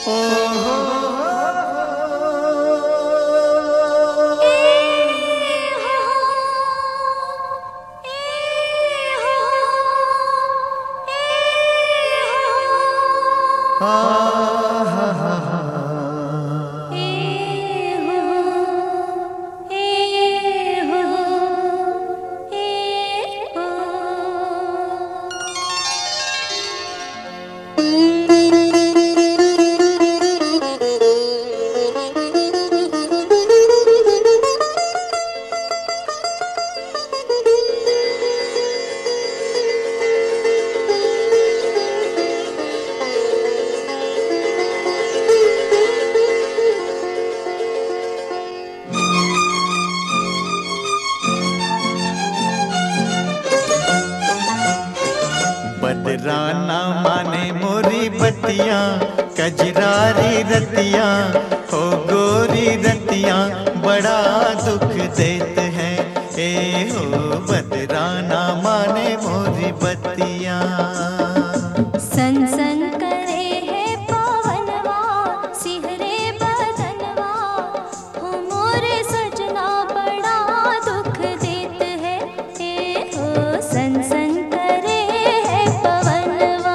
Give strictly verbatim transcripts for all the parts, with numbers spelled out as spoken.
बदराना माने मोरी बत्तियां, कजरारी रतियां, हो गोरी रतियां बड़ा दुख देते हैं। ए हो बदराना माने मोरी बत्तियां। सन सन करे है पवनवा, सिहरे बदनवा, हो मोरे सजना बड़ा दुख देते हैं। ए हो सन सन करे है पवनवा।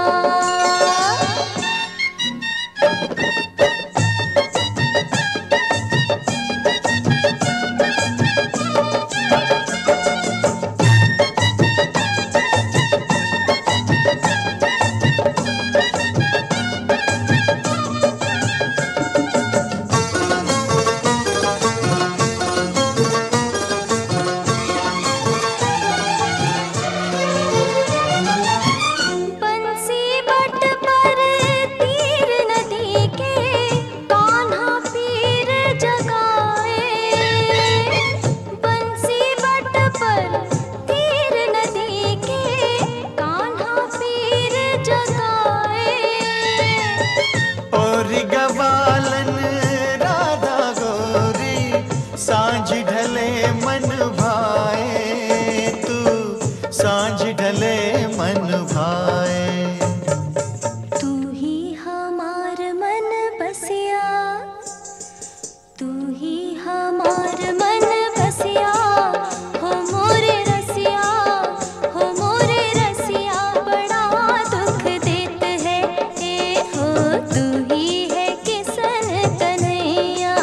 गवालन राधा गोरी, सांझ ढले मन भाए, तू सांझ ढले मन भाए। तू ही हमार मन बसिया, तू ही हमार मन बसिया, हो मोरे रसिया, हो मोरे रसिया बड़ा दुख देते हैं। ए हो तू ही है किसन कन्हैया।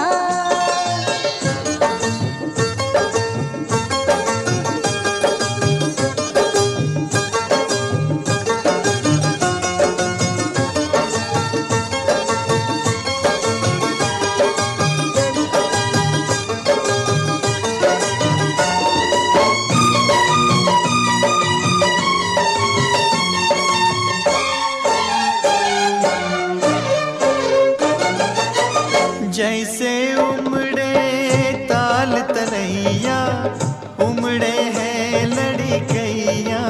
जैसे उमड़े ताल तलैया, उमड़े हैं लड़कैया।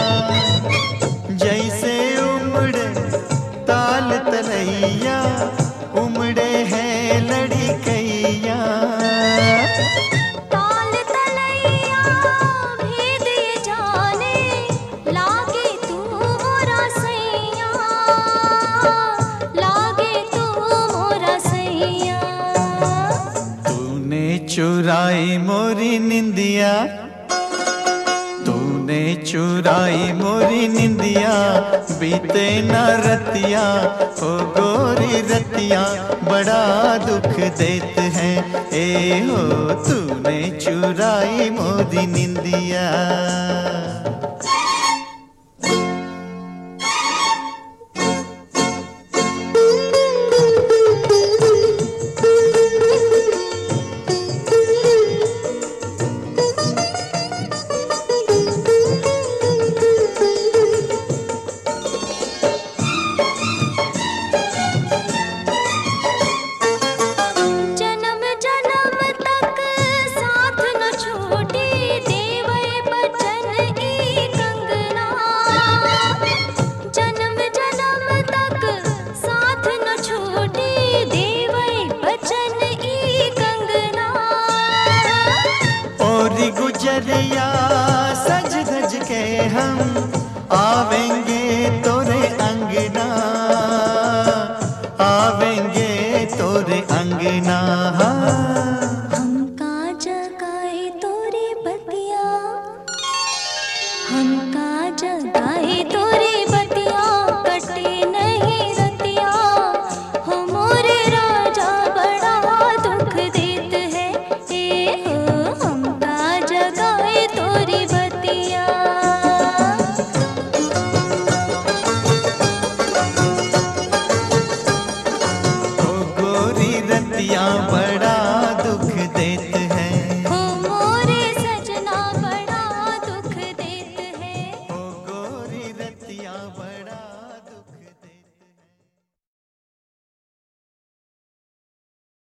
जैसे उमड़े ताल तलैया, उमड़े हैं लड़कैया। ताल तलैया भेद ये जाने, लागे तू मोरा सैया, लागे तू मोरा सैया। तूने चुराई मोरी निंदिया, तूने चुराई मोरी निंदिया, बीते न रतिया, हो गोरी रतिया बड़ा दुख देते हैं। ए हो तूने चुराई मोरी निंदिया। जन्म जन्म तक साथ न छूटे, देवै बचन ई कंगना। जन्म जन्म तक साथ न छूटे, देवै बचन ई कंगना। और गुजरिया सज धज के हम आवेंगे